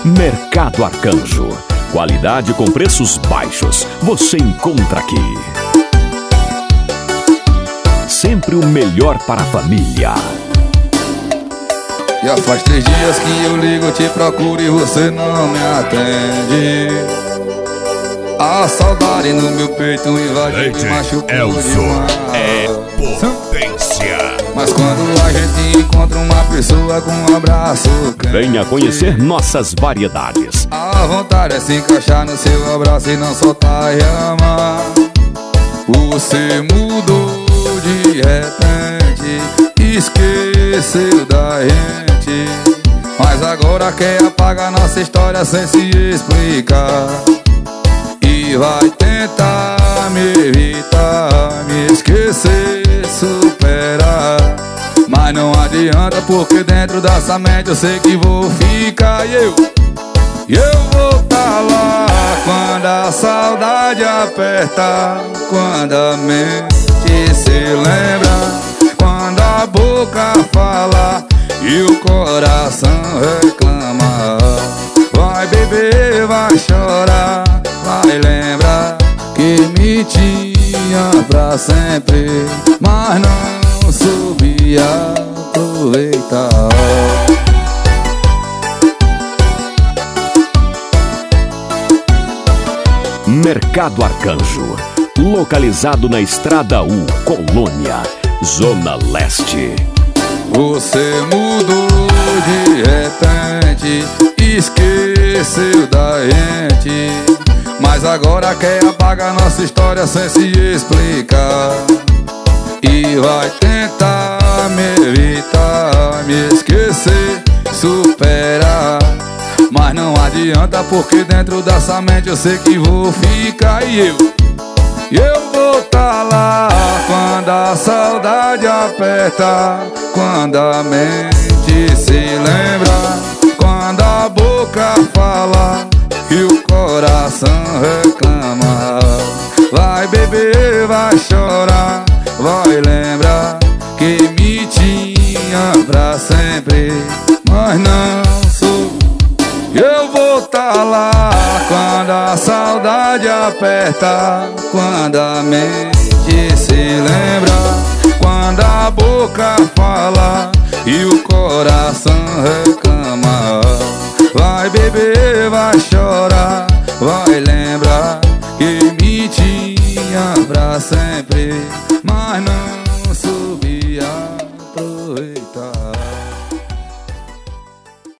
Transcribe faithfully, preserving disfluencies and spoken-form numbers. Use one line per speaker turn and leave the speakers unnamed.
Mercado Arcanjo. Qualidade com preços baixos. Você encontra aqui. Sempre o melhor para a família.
Já faz três dias que eu ligo, te procuro e você não me atende. A saudade no meu peito invade e machucou demais.
É potência.
Mas quando a gente encontra uma pessoa com um abraço quente,
venha conhecer nossas variedades.
a vontade é se encaixar no seu abraço e não soltar e amar. Você mudou de repente, esqueceu da gente, mas agora quer apagar nossa história sem se explicar. E vai tentar me evitar, me esquecer, superar, mas não adianta, porque dentro dessa mente eu sei que vou ficar. E eu, e eu vou tá lá quando a saudade aperta, quando a mente se lembra, quando a boca fala e o coração reclama. Vai beber, vai chorar, vai lembrar que me tinha pra sempre, mas não soube aproveitar.
Mercado Arcanjo. Localizado na Estrada U, Colônia, Zona Leste.
Você mudou de repente, esqueceu da gente, mas agora quer apagar nossa história sem se explicar. E vai tentar me evitar, me esquecer, superar, mas não adianta, porque dentro dessa mente eu sei que vou ficar. E eu, eu vou tá lá quando a saudade aperta, quando a mente se lembra, quando a boca fala e o coração reclama. Vai beber, vai chorar, vai lembrar que me tinha pra sempre, mas não sou. Eu vou tá lá quando a saudade aperta, quando a mente se lembra, quando a boca fala e o coração reclama. Vai beber, vai chorar, vai lembrar que me tinha pra sempre, mas não soube aproveitar.